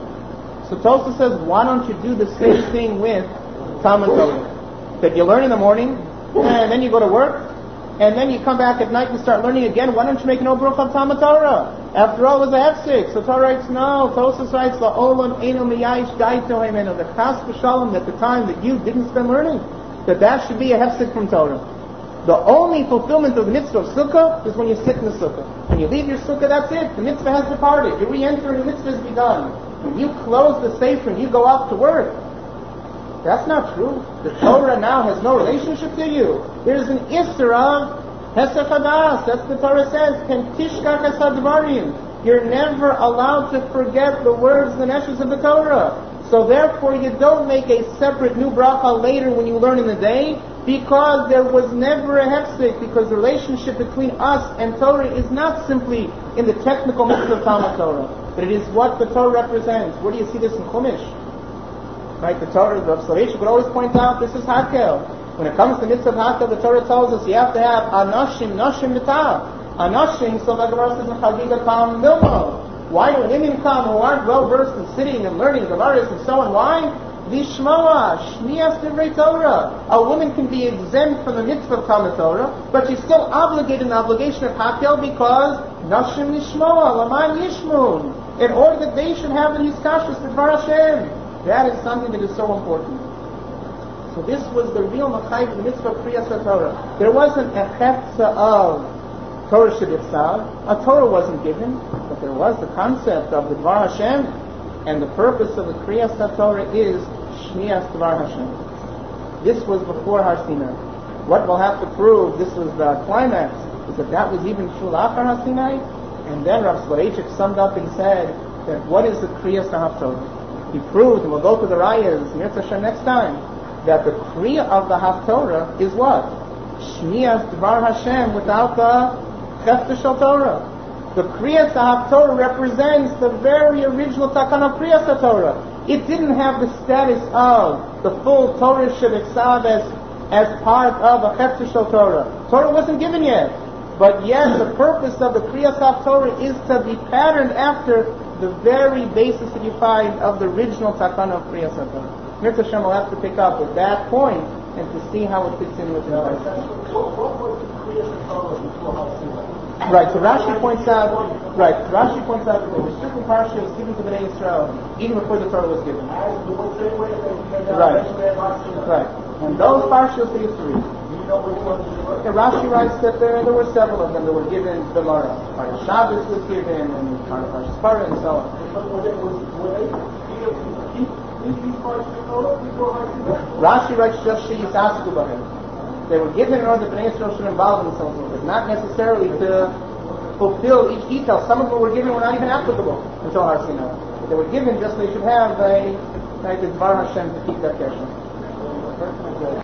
So Tosfos says, why don't you do the same thing with Talmud Torah? That you learn in the morning, and then you go to work, and then you come back at night and start learning again. Why don't you make no bracha of Talmud Torah? After all, it was a hefsek. So Torah writes, no. Tosfos writes, la'olam einu miyayish daito hemenu. The chas v'shalom, at the time that you didn't spend learning, that that should be a hefsek from Torah. The only fulfillment of the mitzvah of sukkah is when you sit in the sukkah. When you leave your sukkah, that's it. The mitzvah has departed. You re-enter and the mitzvah has begun. When you close the sefer and you go out to work, that's not true. The Torah now has no relationship to you. There's an isser of hesef hadas. That's what the Torah says. Ken tishkach es hadvarim. You're never allowed to forget the words, the neshes of the Torah. So therefore, you don't make a separate new bracha later when you learn in the day, because there was never a hefsek, because the relationship between us and Torah is not simply in the technical mitzvah of Talmud Torah, but it is what the Torah represents. Where do you see this in Chumash? Right, the Torah, the Rav Soloveitchik would always point out, this is Hakel. When it comes to the mitzvah of Hakel, the Torah tells us you have to have anashim, nashim mitah. Anashim, so the Gemara says in Chagiga Tam Milmo. Why do women come who aren't well versed in sitting and learning Gemaras and so on? Why? Vishmoa, Shmiyas Divrei Torah. A woman can be exempt from the mitzvah of Talmud Torah, but she's still obligated in the obligation of Hakel because Nashim Nishmoa, Laman Yishmun. In order that they should have the Hiskashus, the Dvar Hashem. That is something that is so important. So this was the real Machayiv of the mitzvah of Kriya Satorah. There wasn't a Hefza of Torah Shebitzav. A Torah wasn't given, but there was the concept of the Dvar Hashem, and the purpose of the Kriya Satorah is Shmiyas Dvar Hashem. this was before Har Sinai. What we'll have to prove, this was the climax, is that that was even true after Har Sinai. And then Rav Soloveitchik summed up and said that what is the Kriyas HaHaftorah? He proved, and we'll go to the Rayas, Mirza Hashem next time, that the Kriya of the Haftorah is what? Shmiyas Dvar Hashem without the Chefta Shel Torah. The Kriyas HaHaftorah represents the very original Takana Kriyas HaTorah. It didn't have the status of the full Torah Shebeksav as, as part of a Chefta Shel Torah. Torah wasn't given yet. But yet the purpose of the Kriyas HaTorah is to be patterned after the very basis that you find of the original Takana of Kriyas HaTorah. Mirza Hashem will have to pick up at that point and to see how it fits in with the What was the Kriyas HaTorah before Har Sinai? Right, so Rashi points out, right, Rashi points out that there were certain parshas given to Bnei Yisrael even before the Torah was given. Right, right. And those parshas they used to read. Yeah, Rashi writes that there, there were several of them that were given Gemara. Parshas Shabbos was given, and Parshas Parah, and so on. Rashi writes just Sheyis Asku Bahem. They were given in order that Bnei Yisrael should involve themselves with it, not necessarily to fulfill each detail. Some of them were given were not even applicable until Har Sinai. But they were given just so they should have a, like, a Dvar Hashem to keep that kesher.